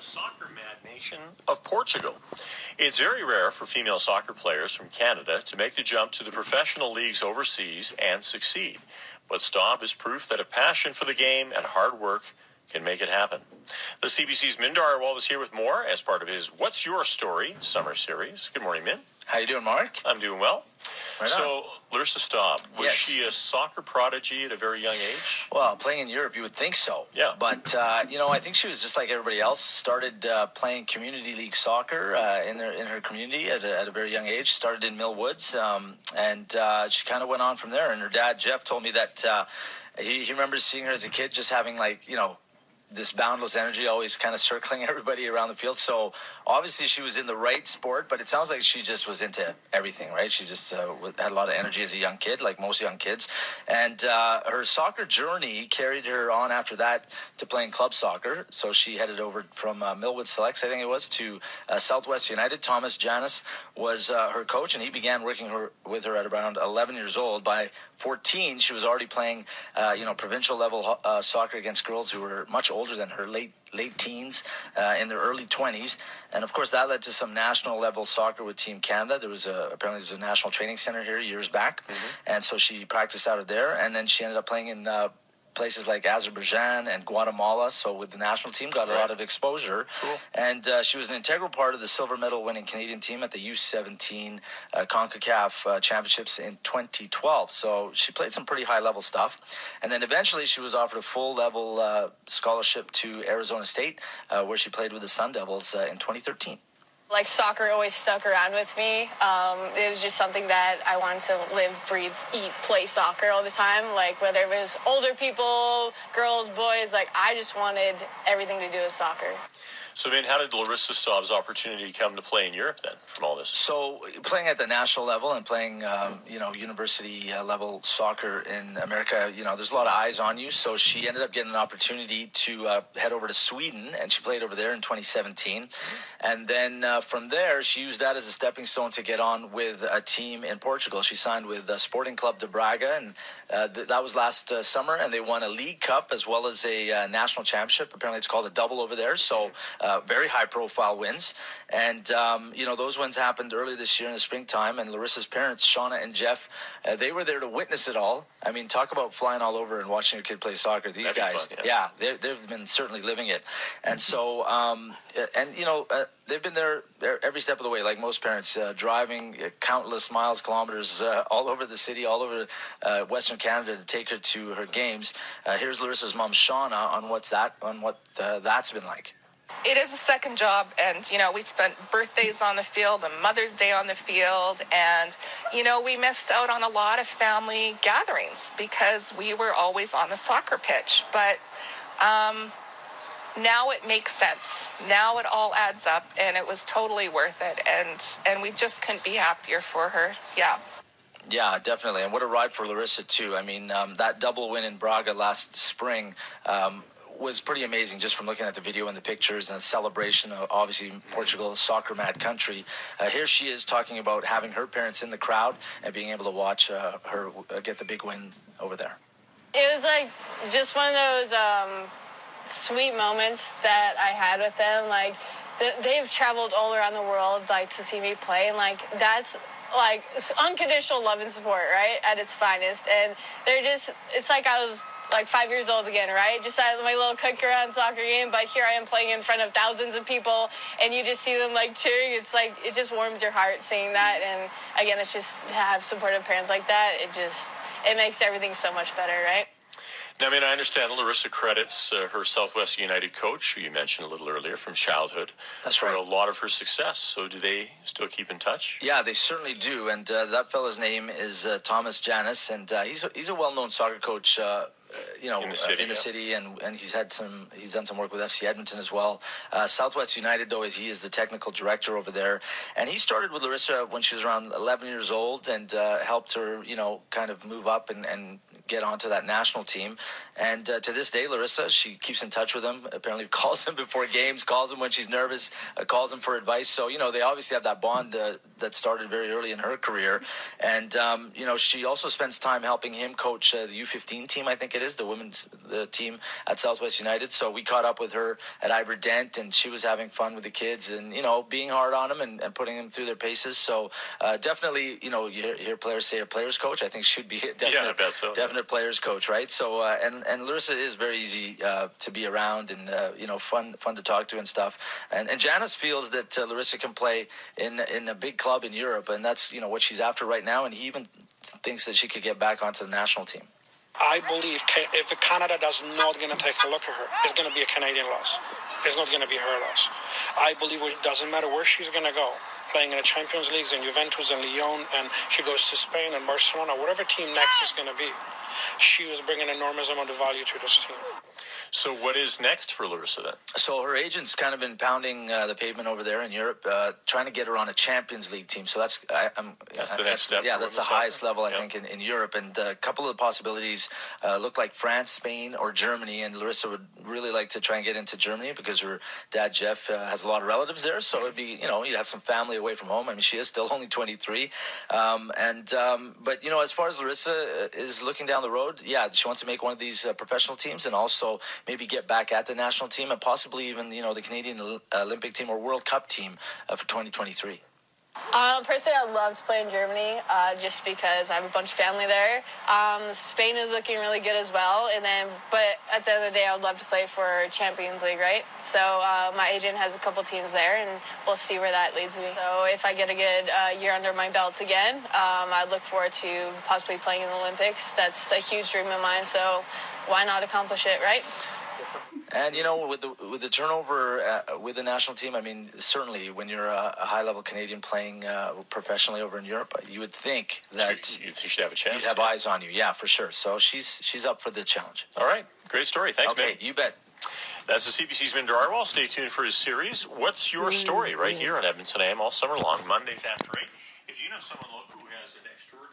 the soccer mad nation of Portugal. It's very rare for female soccer players from Canada to make the jump to the professional leagues overseas and succeed. But Staub is proof that a passion for the game and hard work can make it happen. The CBC's Mindar Arwal is here with more as part of his What's Your Story summer series. Good morning, Min. How you doing, Mark? I'm doing well. Right so, Larissa Staub, was Yes. she a soccer prodigy at a very young age? Well, playing in Europe, you would think so. Yeah. But, I think she was just like everybody else, started playing community league soccer in her community at a very young age, started in Mill Woods, and she kind of went on from there. And her dad, Jeff, told me that he remembers seeing her as a kid just having, this boundless energy, always kind of circling everybody around the field. So obviously she was in the right sport, but it sounds like she just was into everything, right? She just had a lot of energy as a young kid, like most young kids. And her soccer journey carried her on after that to playing club soccer. So she headed over from Millwood Selects, I think it was, to Southwest United. Thomas Janis was her coach, and he began working with her at around 11 years old. By 14, she was already playing, provincial level soccer against girls who were much older than her, late teens, in their early 20s. And of course that led to some national level soccer with Team Canada. There was apparently a national training center here years back. And so she practiced out of there, and then she ended up playing in places like Azerbaijan and Guatemala. So with the national team, got a lot of exposure. Cool. And she was an integral part of the silver medal winning Canadian team at the U17 CONCACAF championships in 2012. So she played some pretty high level stuff. And then eventually she was offered a full level scholarship to Arizona State, where she played with the Sun Devils in 2013. Soccer always stuck around with me. It was just something that I wanted to live, breathe, eat, play soccer all the time. Whether it was older people, girls, boys, I just wanted everything to do with soccer. So, how did Larissa Staub's opportunity come to play in Europe then from all this? So playing at the national level and playing, university level soccer in America, there's a lot of eyes on you. So she ended up getting an opportunity to head over to Sweden, and she played over there in 2017. And then from there, she used that as a stepping stone to get on with a team in Portugal. She signed with Sporting Club de Braga, and that was last summer, and they won a League Cup as well as a national championship. Apparently it's called a double over there. So very high-profile wins. And, those wins happened early this year in the springtime, and Larissa's parents, Shauna and Jeff, they were there to witness it all. I mean, talk about flying all over and watching your kid play soccer. These guys, fun, yeah. They've been certainly living it. And so, they've been there every step of the way, like most parents, driving countless miles, kilometers all over the city, all over Western Canada to take her to her games. Here's Larissa's mom, Shauna, on what that's been like. It is a second job, and, we spent birthdays on the field and Mother's Day on the field, and, we missed out on a lot of family gatherings because we were always on the soccer pitch. But now it makes sense. Now it all adds up, and it was totally worth it, and we just couldn't be happier for her. Yeah. Yeah, definitely. And what a ride for Larissa, too. I mean, that double win in Braga last spring was pretty amazing, just from looking at the video and the pictures and the celebration of, obviously, Portugal, soccer mad country. Here she is talking about having her parents in the crowd and being able to watch her get the big win over there. It was just one of those sweet moments that I had with them. They've traveled all around the world to see me play, and that's unconditional love and support, right, at its finest. And it's like I was 5 years old again, right? Just at my little cook-around soccer game, but here I am playing in front of thousands of people, and you just see them cheering. It's it just warms your heart seeing that. And again, it's just to have supportive parents like that. It makes everything so much better, right? Now, I understand Larissa credits her Southwest United coach, who you mentioned a little earlier, from childhood. That's right. For a lot of her success. So do they still keep in touch? Yeah, they certainly do. And that fella's name is Thomas Janis, and he's a well-known soccer coach in the city, and he's done some work with FC Edmonton as well. Southwest United, though, he is the technical director over there, and he started with Larissa when she was around 11 years old, and helped her, kind of move up and get onto that national team. And to this day, Larissa, she keeps in touch with him. Apparently, calls him before games, calls him when she's nervous, calls him for advice. So they obviously have that bond that started very early in her career. And she also spends time helping him coach the U15 team, I think it is, the team at Southwest United. So we caught up with her at Ivor Dent, and she was having fun with the kids and, being hard on them and putting them through their paces. So definitely, you hear players say a player's coach. I think she'd be a definite player's coach, right? So, and Larissa is very easy to be around and, fun to talk to and stuff. And Janice feels that Larissa can play in a big club in Europe, and that's, what she's after right now. And he even thinks that she could get back onto the national team. I believe if Canada does not going to take a look at her, it's going to be a Canadian loss. It's not going to be her loss. I believe it doesn't matter where she's going to go, playing in the Champions Leagues in Juventus and Lyon, and she goes to Spain and Barcelona, whatever team next is going to be, she was bringing an enormous amount of value to this team. So what is next for Larissa then? So her agent's kind of been pounding the pavement over there in Europe, trying to get her on a Champions League team. So that's the next step. Yeah, that's the highest level, I think, in Europe. And a couple of the possibilities look like France, Spain, or Germany. And Larissa would really like to try and get into Germany because her dad, Jeff, has a lot of relatives there. So it'd be, you'd have some family away from home. I mean, she is still only 23. But, as far as Larissa is looking down the road, she wants to make one of these professional teams and also maybe get back at the national team and possibly even, the Canadian Olympic team or World Cup team for 2023. Personally, I'd love to play in Germany just because I have a bunch of family there. Spain is looking really good as well. But at the end of the day, I would love to play for Champions League, right? So my agent has a couple teams there, and we'll see where that leads me. So if I get a good year under my belt again, I look forward to possibly playing in the Olympics. That's a huge dream of mine, so why not accomplish it, right? And with the turnover with the national team, I mean, certainly when you're a high-level Canadian playing professionally over in Europe, you would think that you should have a chance. You'd have eyes on you, yeah, for sure. So she's up for the challenge. All right, great story. Thanks, man. Okay, you bet. That's the CBC's Minter Arwal. Stay tuned for his series. What's your story? Right here on Edmonton AM all summer long, Mondays after 8. If you know someone local who has an extraordinary